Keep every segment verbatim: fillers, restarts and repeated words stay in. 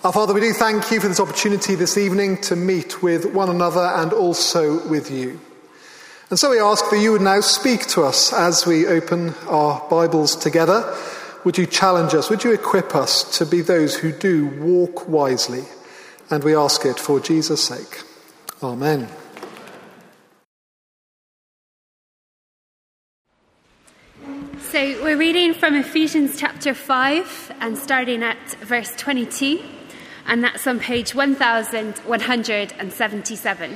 Our Father, we do thank you for this opportunity this evening to meet with one another and also with you. And so we ask that you would now speak to us as we open our Bibles together. Would you challenge us? Would you equip us to be those who do walk wisely? And we ask it for Jesus' sake. Amen. So we're reading from Ephesians chapter five and starting at verse twenty-two, and that's on page one thousand one hundred seventy-seven.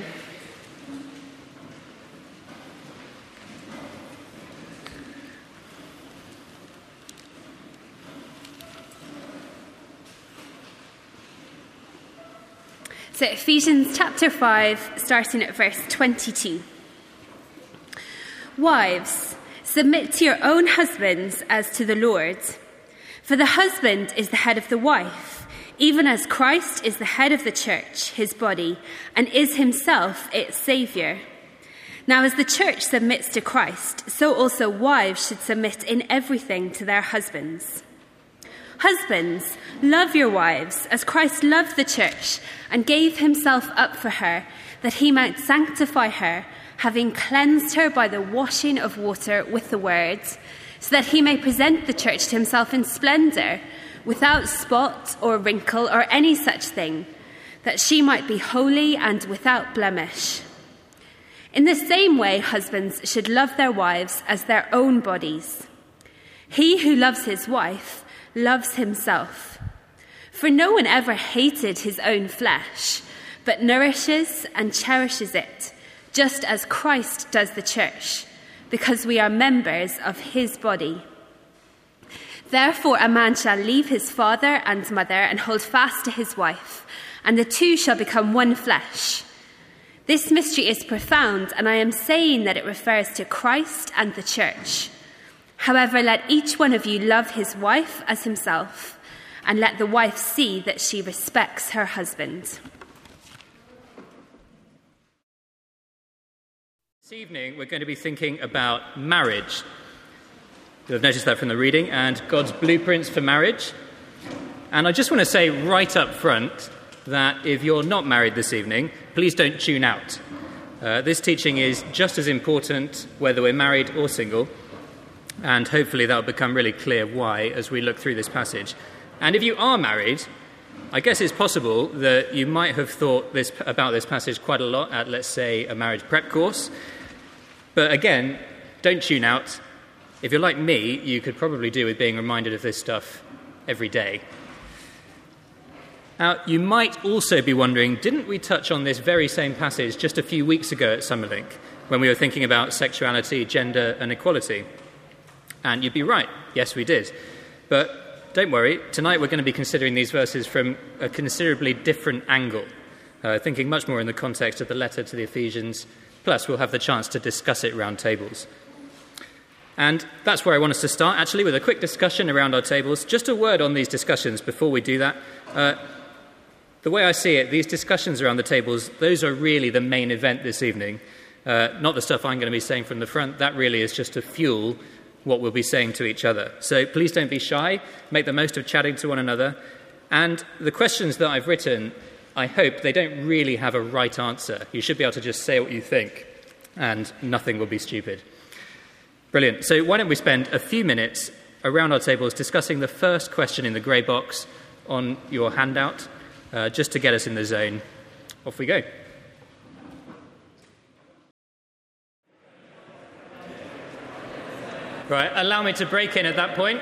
So Ephesians chapter five, starting at verse twenty-two. Wives, submit to your own husbands as to the Lord. For the husband is the head of the wife, even as Christ is the head of the church, his body, and is himself its Saviour. Now as the church submits to Christ, so also wives should submit in everything to their husbands. Husbands, love your wives as Christ loved the church and gave himself up for her, that he might sanctify her, having cleansed her by the washing of water with the word, so that he may present the church to himself in splendour, without spot or wrinkle or any such thing, that she might be holy and without blemish. In the same way, husbands should love their wives as their own bodies. He who loves his wife loves himself. For no one ever hated his own flesh, but nourishes and cherishes it, just as Christ does the church, because we are members of his body. Therefore a man shall leave his father and mother and hold fast to his wife, and the two shall become one flesh. This mystery is profound, and I am saying that it refers to Christ and the church. However, let each one of you love his wife as himself, and let the wife see that she respects her husband. This evening, we're going to be thinking about marriage. You'll have noticed that from the reading, and God's blueprints for marriage. And I just want to say right up front that if you're not married this evening, please don't tune out. Uh, this teaching is just as important whether we're married or single, and hopefully that will become really clear why as we look through this passage. And if you are married, I guess it's possible that you might have thought this, about this passage quite a lot at, let's say, a marriage prep course. But again, don't tune out. If you're like me, you could probably do with being reminded of this stuff every day. Now, you might also be wondering, didn't we touch on this very same passage just a few weeks ago at Summerlink, when we were thinking about sexuality, gender, and equality? And you'd be right, yes, we did. But don't worry, tonight we're going to be considering these verses from a considerably different angle, uh, thinking much more in the context of the letter to the Ephesians, plus we'll have the chance to discuss it round tables. And that's where I want us to start, actually, with a quick discussion around our tables. Just a word on these discussions before we do that. Uh, the way I see it, these discussions around the tables, those are really the main event this evening. Uh, not the stuff I'm going to be saying from the front. That really is just to fuel what we'll be saying to each other. So please don't be shy. Make the most of chatting to one another. And the questions that I've written, I hope they don't really have a right answer. You should be able to just say what you think, and nothing will be stupid. Brilliant. So why don't we spend a few minutes around our tables discussing the first question in the grey box on your handout, uh, just to get us in the zone. Off we go. Right, allow me to break in at that point.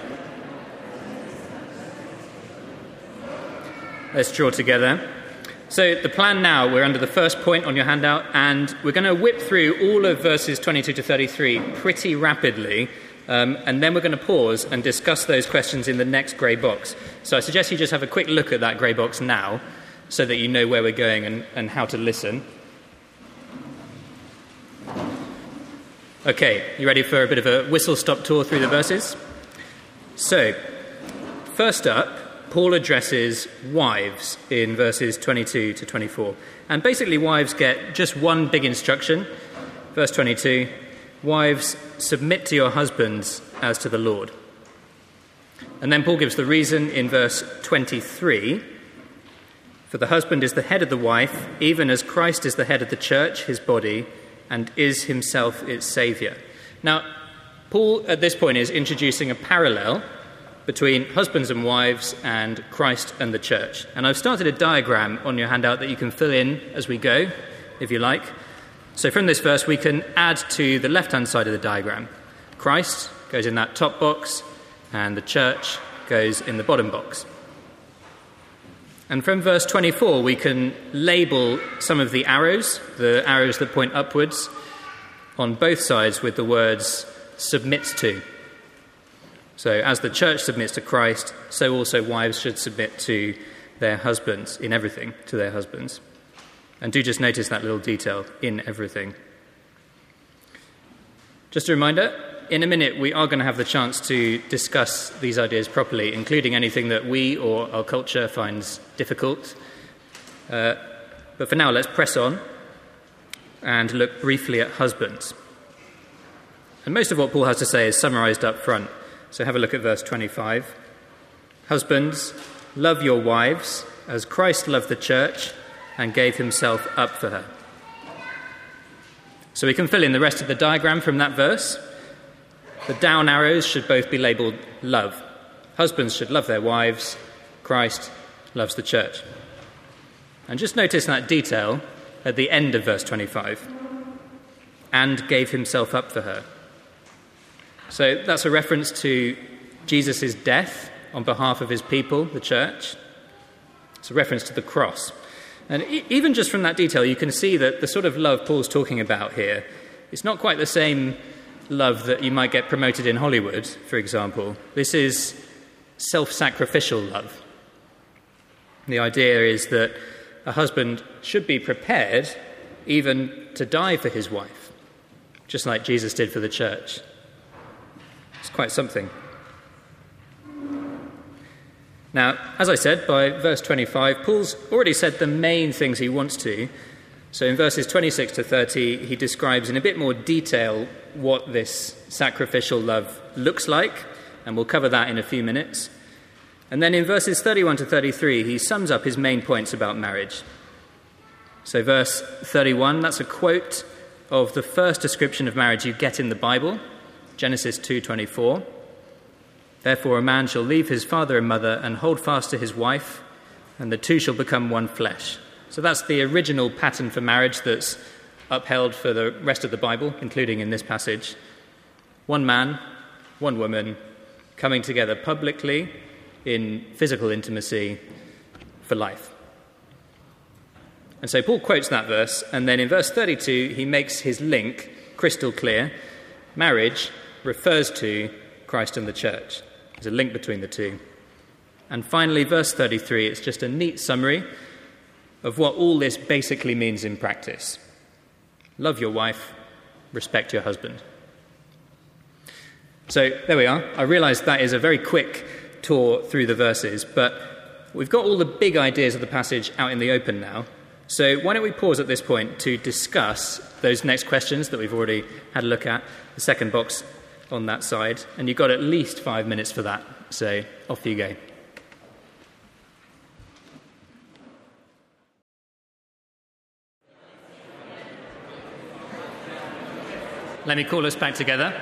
Let's draw together. So the plan now, we're under the first point on your handout, and we're going to whip through all of verses twenty-two to thirty-three pretty rapidly, um, and then we're going to pause and discuss those questions in the next grey box. So I suggest you just have a quick look at that grey box now, so that you know where we're going and, and how to listen. Okay, you ready for a bit of a whistle-stop tour through the verses? So, first up, Paul addresses wives in verses twenty-two to twenty-four. And basically, wives get just one big instruction. Verse twenty-two, wives, submit to your husbands as to the Lord. And then Paul gives the reason in verse twenty-three, For the husband is the head of the wife, even as Christ is the head of the church, his body, and is himself its saviour. Now, Paul at this point is introducing a parallel between husbands and wives and Christ and the church. And I've started a diagram on your handout that you can fill in as we go, if you like. So from this verse, we can add to the left-hand side of the diagram. Christ goes in that top box, and the church goes in the bottom box. And from verse twenty-four, we can label some of the arrows, the arrows that point upwards, on both sides with the words submits to. So as the church submits to Christ, so also wives should submit to their husbands in everything, to their husbands. And do just notice that little detail, in everything. Just a reminder, in a minute we are going to have the chance to discuss these ideas properly, including anything that we or our culture finds difficult. Uh, but for now, let's press on and look briefly at husbands. And most of what Paul has to say is summarised up front. So have a look at verse twenty-five. Husbands, love your wives as Christ loved the church and gave himself up for her. So we can fill in the rest of the diagram from that verse. The down arrows should both be labelled love. Husbands should love their wives. Christ loves the church. And just notice that detail at the end of verse twenty-five. And gave himself up for her. So that's a reference to Jesus' death on behalf of his people, the church. It's a reference to the cross. And e- even just from that detail, you can see that the sort of love Paul's talking about here, it's not quite the same love that you might get promoted in Hollywood, for example. This is self-sacrificial love. The idea is that a husband should be prepared even to die for his wife, just like Jesus did for the church. It's quite something. Now, as I said, by verse twenty-five, Paul's already said the main things he wants to. So in verses twenty-six to thirty, he describes in a bit more detail what this sacrificial love looks like, and we'll cover that in a few minutes. And then in verses thirty-one to thirty-three, he sums up his main points about marriage. So verse thirty-one, that's a quote of the first description of marriage you get in the Bible, Genesis two twenty-four. Therefore a man shall leave his father and mother and hold fast to his wife, and the two shall become one flesh. So that's the original pattern for marriage that's upheld for the rest of the Bible, including in this passage. One man, one woman, coming together publicly in physical intimacy for life. And so Paul quotes that verse, and then in verse thirty-two, he makes his link crystal clear. Marriage refers to Christ and the church. There's a link between the two. And finally, verse thirty-three, it's just a neat summary of what all this basically means in practice. Love your wife, respect your husband. So there we are. I realise that is a very quick tour through the verses, but we've got all the big ideas of the passage out in the open now. So why don't we pause at this point to discuss those next questions that we've already had a look at, the second box on that side, and you've got at least five minutes for that, so off you go. Let me call us back together.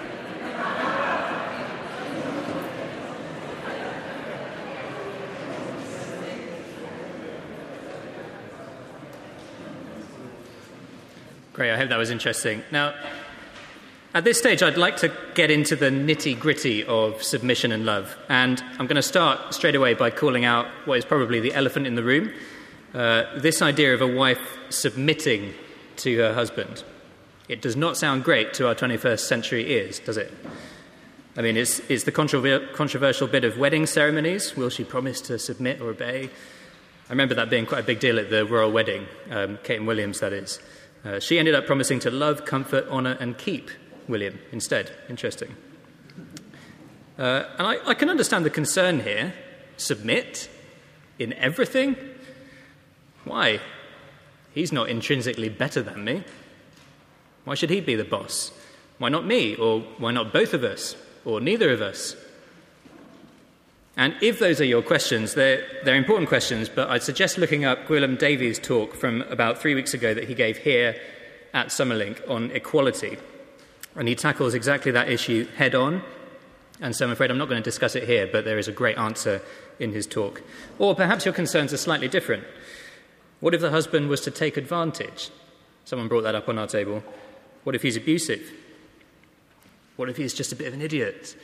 Great, I hope that was interesting. Now, at this stage, I'd like to get into the nitty-gritty of submission and love. And I'm going to start straight away by calling out what is probably the elephant in the room, uh, this idea of a wife submitting to her husband. It does not sound great to our twenty-first century ears, does it? I mean, it's, it's the controver- controversial bit of wedding ceremonies. Will she promise to submit or obey? I remember that being quite a big deal at the royal wedding, um, Kate and William's, that is. Uh, she ended up promising to love, comfort, honour and keep William instead. Interesting. Uh, and I, I can understand the concern here. Submit in everything? Why? He's not intrinsically better than me. Why should he be the boss? Why not me? Or why not both of us? Or neither of us? And if those are your questions, they're, they're important questions, but I'd suggest looking up Gwilym Davies' talk from about three weeks ago that he gave here at Summerlink on equality. And he tackles exactly that issue head on. And so I'm afraid I'm not going to discuss it here, but there is a great answer in his talk. Or perhaps your concerns are slightly different. What if the husband was to take advantage? Someone brought that up on our table. What if he's abusive? What if he's just a bit of an idiot?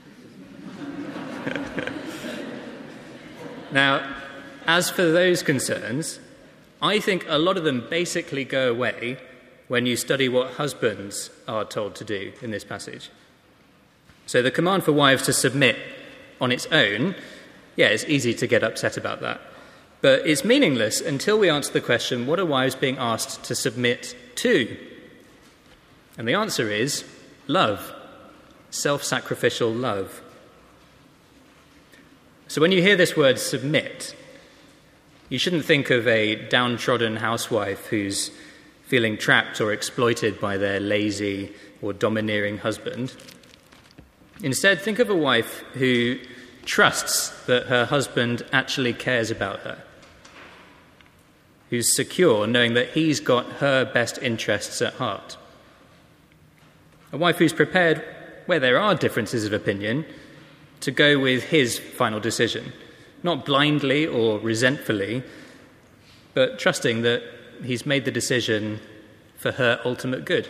Now, as for those concerns, I think a lot of them basically go away when you study what husbands are told to do in this passage. So the command for wives to submit on its own, yeah, it's easy to get upset about that. But it's meaningless until we answer the question, what are wives being asked to submit to? And the answer is love, self-sacrificial love. So when you hear this word submit, you shouldn't think of a downtrodden housewife who's feeling trapped or exploited by their lazy or domineering husband. Instead, think of a wife who trusts that her husband actually cares about her, who's secure knowing that he's got her best interests at heart. A wife who's prepared, where there are differences of opinion, to go with his final decision, not blindly or resentfully, but trusting that he's made the decision for her ultimate good.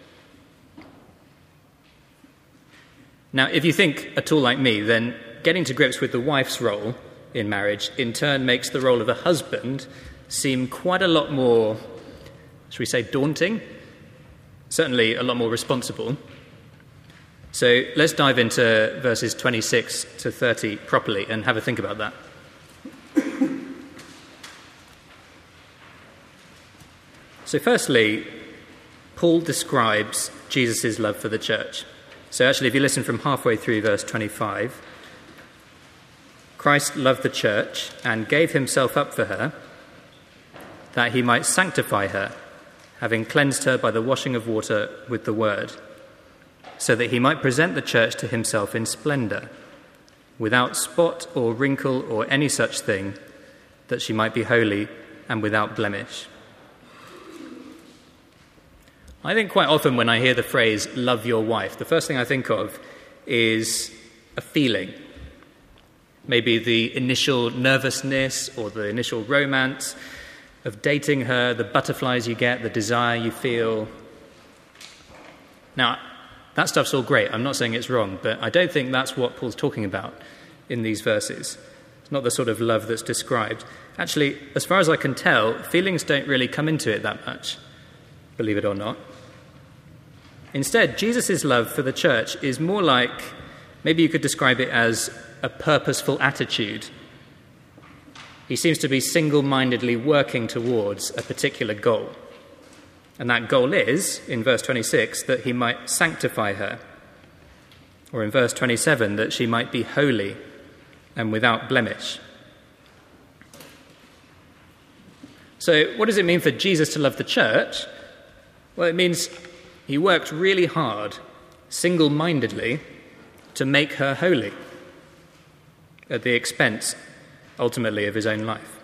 Now, if you think at all like me, then getting to grips with the wife's role in marriage in turn makes the role of a husband seem quite a lot more, should we say, daunting? Certainly a lot more responsible. So let's dive into verses twenty-six to thirty properly and have a think about that. So firstly, Paul describes Jesus' love for the church. So actually, if you listen from halfway through verse twenty-five, Christ loved the church and gave himself up for her, that he might sanctify her, having cleansed her by the washing of water with the word, so that he might present the church to himself in splendor, without spot or wrinkle or any such thing, that she might be holy and without blemish. I think quite often when I hear the phrase, love your wife, the first thing I think of is a feeling. Maybe the initial nervousness or the initial romance of dating her, the butterflies you get, the desire you feel. Now, that stuff's all great. I'm not saying it's wrong, but I don't think that's what Paul's talking about in these verses. It's not the sort of love that's described. Actually, as far as I can tell, feelings don't really come into it that much, believe it or not. Instead, Jesus' love for the church is more like, maybe you could describe it as a purposeful attitude. He seems to be single-mindedly working towards a particular goal. And that goal is, in verse twenty-six, that he might sanctify her. Or in verse twenty-seven, that she might be holy and without blemish. So what does it mean for Jesus to love the church? Well, it means he worked really hard, single-mindedly, to make her holy, at the expense, ultimately, of his own life.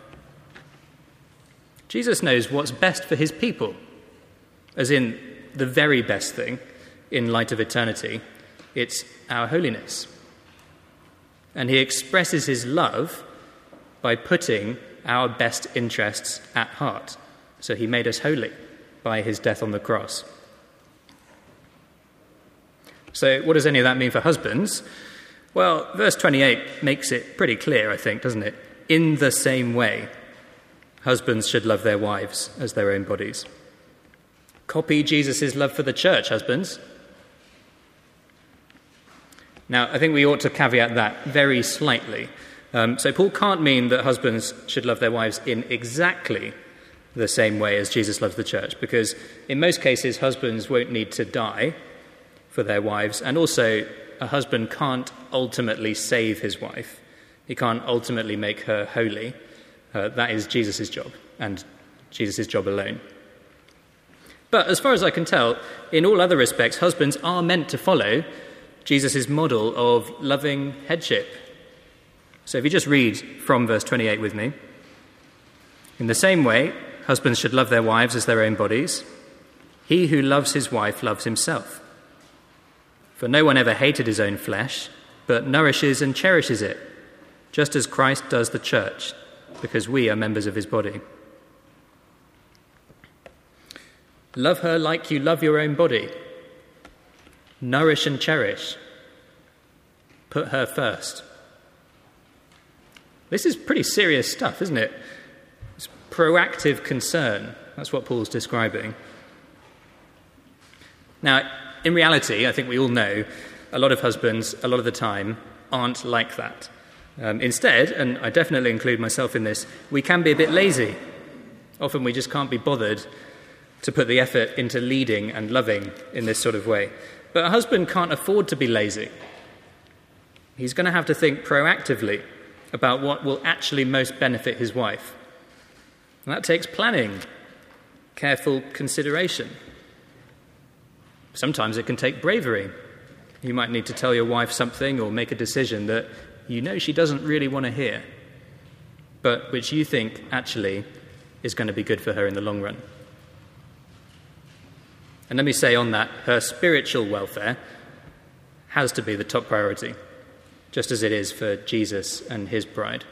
Jesus knows what's best for his people, as in the very best thing in light of eternity. It's our holiness. And he expresses his love by putting our best interests at heart. So he made us holy by his death on the cross. So what does any of that mean for husbands? Well, verse twenty-eight makes it pretty clear, I think, doesn't it? In the same way, husbands should love their wives as their own bodies. Copy Jesus' love for the church, husbands. Now, I think we ought to caveat that very slightly. Um, so Paul can't mean that husbands should love their wives in exactly the same way as Jesus loves the church, because in most cases, husbands won't need to die for their wives, and also a husband can't ultimately save his wife. He can't ultimately make her holy. Uh, that is Jesus' job, and Jesus' job alone. But as far as I can tell, in all other respects, husbands are meant to follow Jesus' model of loving headship. So if you just read from verse twenty-eight with me. In the same way, husbands should love their wives as their own bodies. He who loves his wife loves himself. For no one ever hated his own flesh, but nourishes and cherishes it, just as Christ does the church, because we are members of his body. Love her like you love your own body. Nourish and cherish. Put her first. This is pretty serious stuff, isn't it? It's proactive concern. That's what Paul's describing. Now, in reality, I think we all know, a lot of husbands, a lot of the time, aren't like that. Um, instead, and I definitely include myself in this, we can be a bit lazy. Often we just can't be bothered to put the effort into leading and loving in this sort of way. But a husband can't afford to be lazy. He's going to have to think proactively about what will actually most benefit his wife. And that takes planning, careful consideration. Sometimes it can take bravery. You might need to tell your wife something or make a decision that you know she doesn't really want to hear, but which you think actually is going to be good for her in the long run. And let me say on that, her spiritual welfare has to be the top priority, just as it is for Jesus and his bride.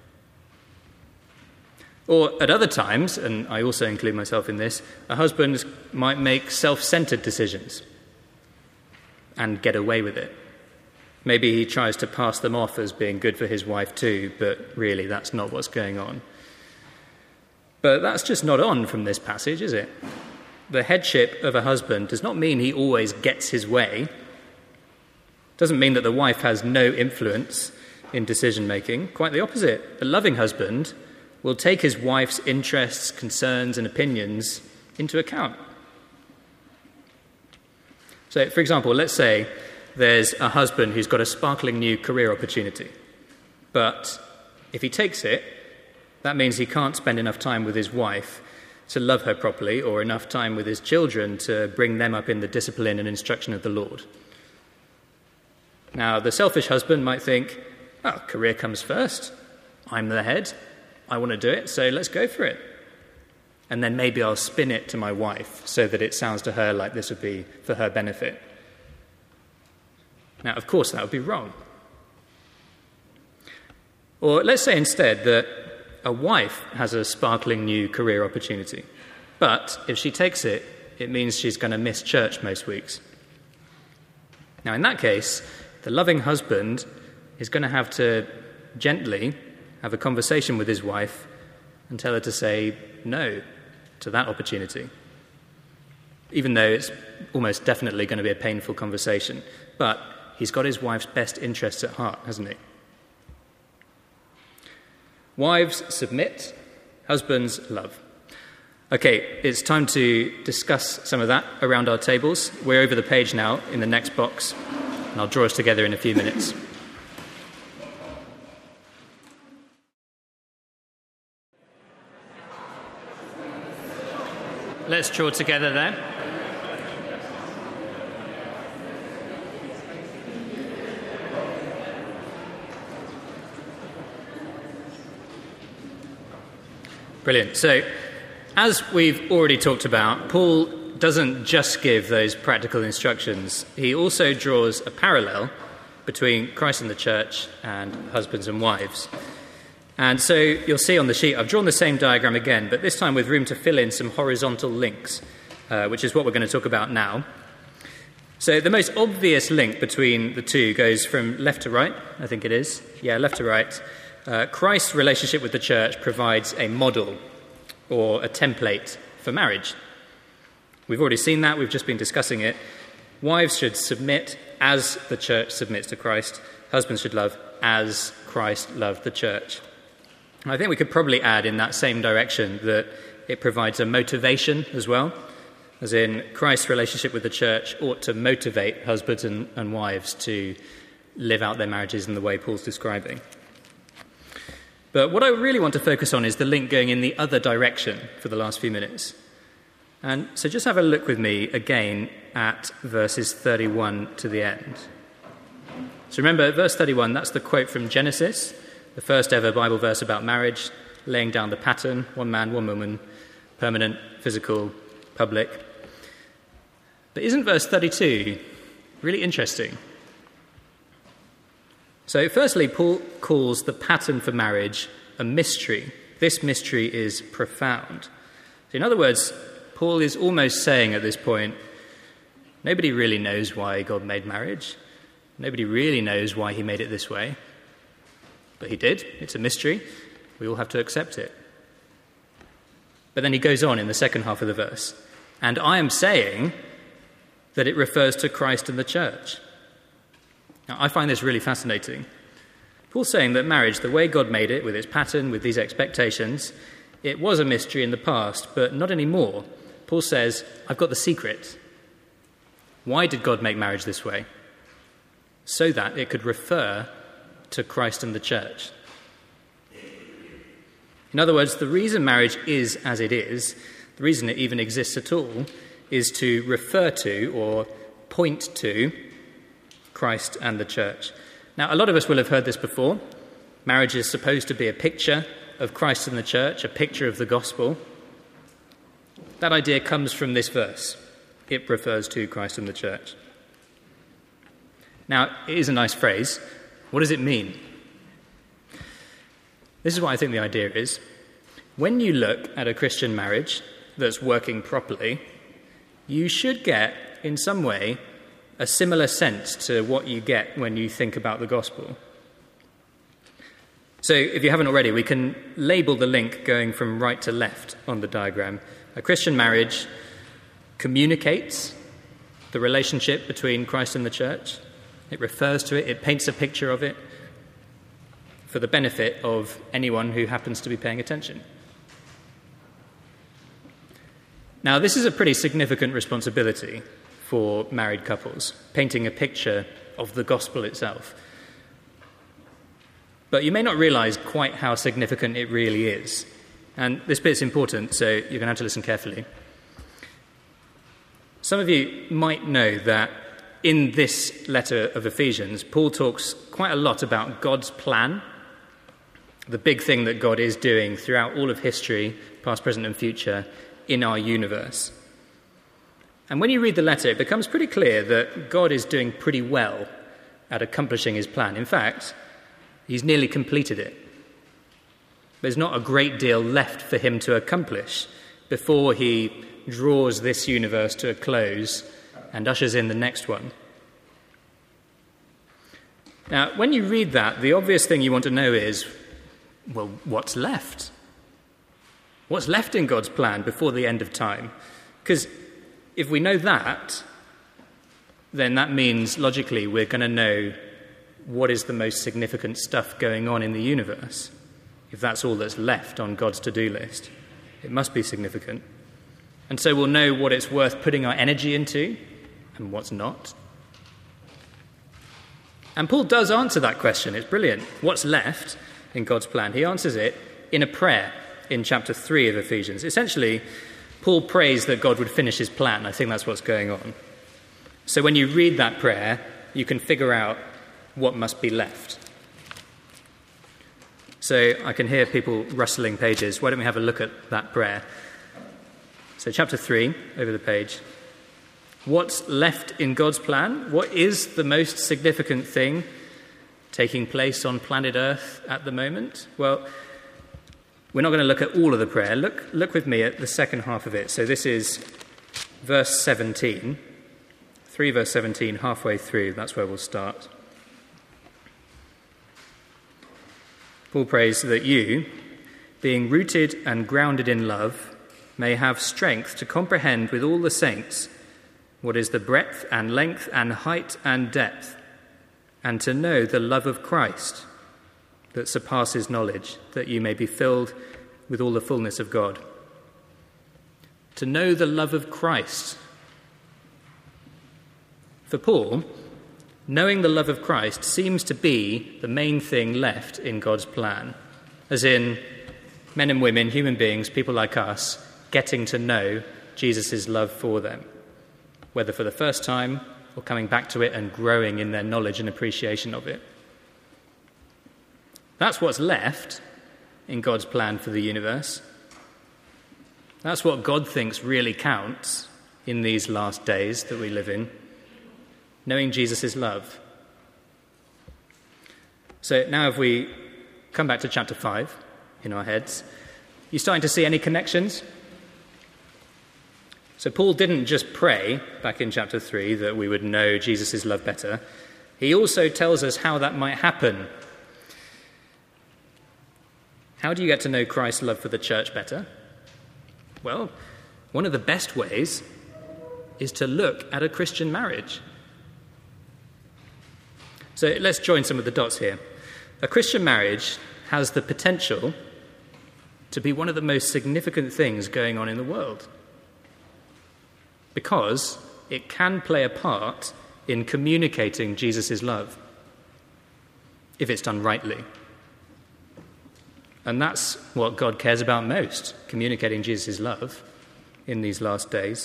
Or at other times, and I also include myself in this, a husband might make self-centered decisions and get away with it. Maybe he tries to pass them off as being good for his wife too, but really that's not what's going on. But that's just not on from this passage, is it? The headship of a husband does not mean he always gets his way. It doesn't mean that the wife has no influence in decision-making. Quite the opposite. A loving husband will take his wife's interests, concerns, and opinions into account. So, for example, let's say there's a husband who's got a sparkling new career opportunity, but if he takes it, that means he can't spend enough time with his wife to love her properly, or enough time with his children to bring them up in the discipline and instruction of the Lord. Now, the selfish husband might think, oh, career comes first. I'm the head. I want to do it, so let's go for it. And then maybe I'll spin it to my wife so that it sounds to her like this would be for her benefit. Now, of course, that would be wrong. Or let's say instead that a wife has a sparkling new career opportunity, but if she takes it, it means she's going to miss church most weeks. Now, in that case, the loving husband is going to have to gently have a conversation with his wife and tell her to say no to that opportunity, even though it's almost definitely going to be a painful conversation. But he's got his wife's best interests at heart, hasn't he? Wives, submit. Husbands, love. Okay, it's time to discuss some of that around our tables. We're over the page now in the next box, and I'll draw us together in a few minutes. Let's draw together there. Brilliant. So, as we've already talked about, Paul doesn't just give those practical instructions. He also draws a parallel between Christ and the church and husbands and wives. And so you'll see on the sheet, I've drawn the same diagram again, but this time with room to fill in some horizontal links, uh, which is what we're going to talk about now. So the most obvious link between the two goes from left to right, I think it is. Yeah, left to right. Uh, Christ's relationship with the church provides a model or a template for marriage. We've already seen that. We've just been discussing it. Wives should submit as the church submits to Christ. Husbands should love as Christ loved the church. I think we could probably add in that same direction that it provides a motivation as well, as in Christ's relationship with the church ought to motivate husbands and, and wives to live out their marriages in the way Paul's describing. But what I really want to focus on is the link going in the other direction for the last few minutes. And so just have a look with me again at verses thirty-one to the end. So remember, verse thirty-one, that's the quote from Genesis, the first ever Bible verse about marriage, laying down the pattern, one man, one woman, permanent, physical, public. But isn't verse thirty-two really interesting? So firstly, Paul calls the pattern for marriage a mystery. This mystery is profound. In other words, Paul is almost saying at this point, nobody really knows why God made marriage. Nobody really knows why he made it this way. But he did. It's a mystery. We all have to accept it. But then he goes on in the second half of the verse. And I am saying that it refers to Christ and the church. Now, I find this really fascinating. Paul's saying that marriage, the way God made it, with its pattern, with these expectations, it was a mystery in the past, but not anymore. Paul says, I've got the secret. Why did God make marriage this way? So that it could refer to Christ and the church. In other words, the reason marriage is as it is, the reason it even exists at all, is to refer to or point to Christ and the church. Now, a lot of us will have heard this before. Marriage is supposed to be a picture of Christ and the church, a picture of the gospel. That idea comes from this verse. It refers to Christ and the church. Now, it is a nice phrase. What does it mean? This is what I think the idea is. When you look at a Christian marriage that's working properly, you should get, in some way, a similar sense to what you get when you think about the gospel. So, if you haven't already, we can label the link going from right to left on the diagram. A Christian marriage communicates the relationship between Christ and the church. It refers to it, it paints a picture of it for the benefit of anyone who happens to be paying attention. Now, this is a pretty significant responsibility for married couples, painting a picture of the gospel itself. But you may not realize quite how significant it really is. And this bit's important, so you're going to have to listen carefully. Some of you might know that in this letter of Ephesians, Paul talks quite a lot about God's plan, the big thing that God is doing throughout all of history, past, present, and future, in our universe. And when you read the letter, it becomes pretty clear that God is doing pretty well at accomplishing his plan. In fact, he's nearly completed it. There's not a great deal left for him to accomplish before he draws this universe to a close and ushers in the next one. Now, when you read that, the obvious thing you want to know is, well, what's left? What's left in God's plan before the end of time? Because if we know that, then that means, logically, we're going to know what is the most significant stuff going on in the universe. If that's all that's left on God's to-do list, it must be significant. And so we'll know what it's worth putting our energy into and what's not. And Paul does answer that question. It's brilliant. What's left in God's plan? He answers it in a prayer in chapter three of Ephesians. Essentially, Paul prays that God would finish his plan. I think that's what's going on. So when you read that prayer, you can figure out what must be left. So I can hear people rustling pages. Why don't we have a look at that prayer? So chapter three, over the page. What's left in God's plan? What is the most significant thing taking place on planet Earth at the moment? Well, we're not going to look at all of the prayer. Look, look with me at the second half of it. So this is verse seventeen. three verse seventeen, halfway through. That's where we'll start. Paul prays that you, being rooted and grounded in love, may have strength to comprehend with all the saints what is the breadth and length and height and depth, and to know the love of Christ that surpasses knowledge, that you may be filled with all the fullness of God. To know the love of Christ. For Paul, knowing the love of Christ seems to be the main thing left in God's plan, as in men and women, human beings, people like us, getting to know Jesus' love for them, whether for the first time or coming back to it and growing in their knowledge and appreciation of it. That's what's left in God's plan for the universe. That's what God thinks really counts in these last days that we live in, knowing Jesus' love. So now if we come back to chapter five in our heads, you starting to see any connections? So Paul didn't just pray back in chapter three that we would know Jesus' love better. He also tells us how that might happen. How do you get to know Christ's love for the church better? Well, one of the best ways is to look at a Christian marriage. So let's join some of the dots here. A Christian marriage has the potential to be one of the most significant things going on in the world, because it can play a part in communicating Jesus' love, if it's done rightly. And that's what God cares about most, communicating Jesus' love in these last days.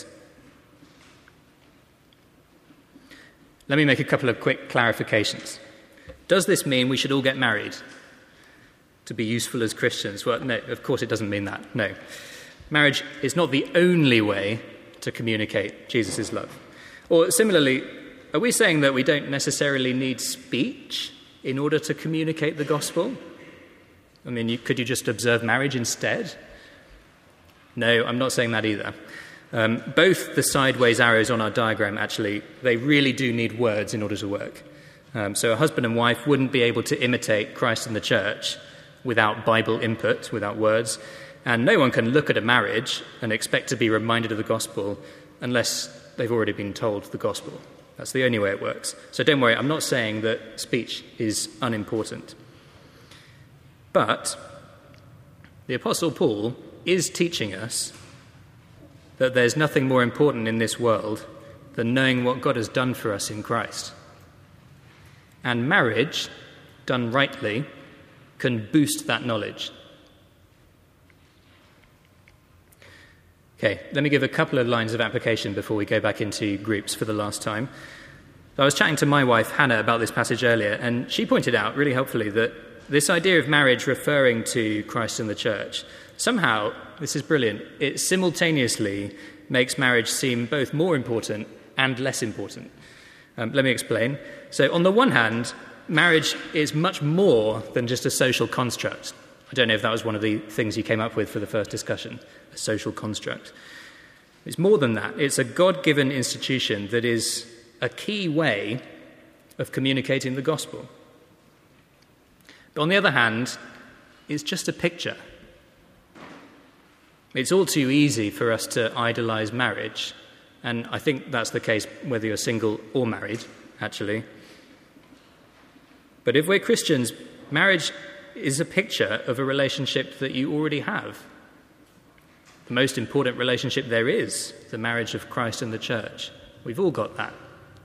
Let me make a couple of quick clarifications. Does this mean we should all get married to be useful as Christians? Well, no, of course it doesn't mean that, no. Marriage is not the only way to communicate Jesus' love. Or similarly, are we saying that we don't necessarily need speech in order to communicate the gospel? I mean, you, could you just observe marriage instead? No, I'm not saying that either. Um, both the sideways arrows on our diagram, actually, they really do need words in order to work. Um, so a husband and wife wouldn't be able to imitate Christ in the church without Bible input, without words. And no one can look at a marriage and expect to be reminded of the gospel unless they've already been told the gospel. That's the only way it works. So don't worry, I'm not saying that speech is unimportant. But the Apostle Paul is teaching us that there's nothing more important in this world than knowing what God has done for us in Christ. And marriage, done rightly, can boost that knowledge. Okay, let me give a couple of lines of application before we go back into groups for the last time. I was chatting to my wife, Hannah, about this passage earlier, and she pointed out really helpfully that this idea of marriage referring to Christ and the church, somehow, this is brilliant, it simultaneously makes marriage seem both more important and less important. Um, let me explain. So on the one hand, marriage is much more than just a social construct. I don't know if that was one of the things you came up with for the first discussion, a social construct. It's more than that. It's a God-given institution that is a key way of communicating the gospel. But on the other hand, it's just a picture. It's all too easy for us to idolize marriage, and I think that's the case whether you're single or married, actually. But if we're Christians, marriage is a picture of a relationship that you already have. The most important relationship there is, the marriage of Christ and the church. We've all got that.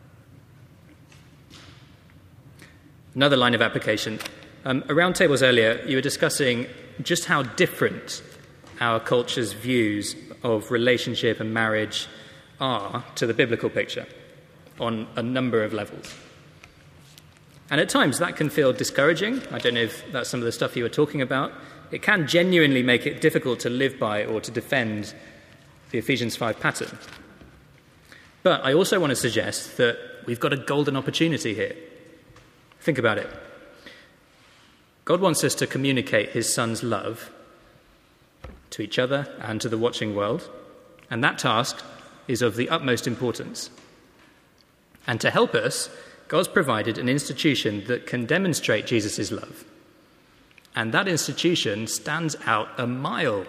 Another line of application. Um, around tables earlier, you were discussing just how different our culture's views of relationship and marriage are to the biblical picture on a number of levels. And at times that can feel discouraging. I don't know if that's some of the stuff you were talking about. It can genuinely make it difficult to live by or to defend the Ephesians five pattern. But I also want to suggest that we've got a golden opportunity here. Think about it. God wants us to communicate his Son's love to each other and to the watching world, and that task is of the utmost importance. And to help us, God's provided an institution that can demonstrate Jesus' love. And that institution stands out a mile.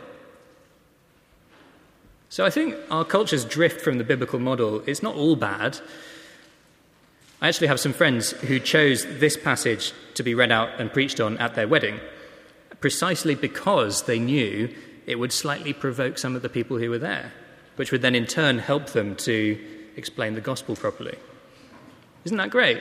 So I think our culture's drift from the biblical model is not all bad. I actually have some friends who chose this passage to be read out and preached on at their wedding, precisely because they knew it would slightly provoke some of the people who were there, which would then in turn help them to explain the gospel properly. Isn't that great?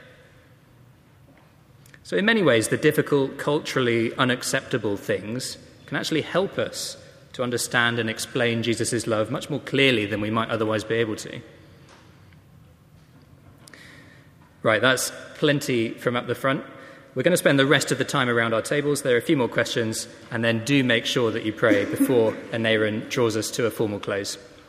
So in many ways, the difficult, culturally unacceptable things can actually help us to understand and explain Jesus' love much more clearly than we might otherwise be able to. Right, that's plenty from up the front. We're going to spend the rest of the time around our tables. There are a few more questions, and then do make sure that you pray before Aneirin draws us to a formal close.